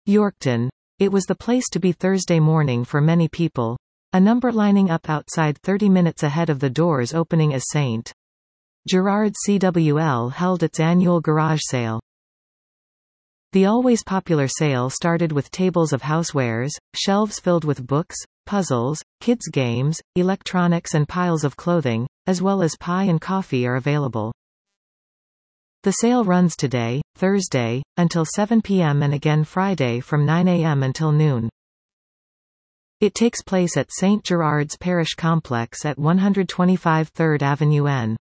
Yorkton. It was the place to be Thursday morning for many people. A number lining up outside 30 minutes ahead of the doors opening as St. Gerard's CWL held its annual garage sale. The always popular sale started with tables of housewares, shelves filled with books, puzzles, kids' games, electronics and piles of clothing, as well as pie and coffee are available. The sale runs today, Thursday, until 7 p.m. and again Friday from 9 a.m. until noon. It takes place at St. Gerard's Parish Complex at 125 3rd Avenue N.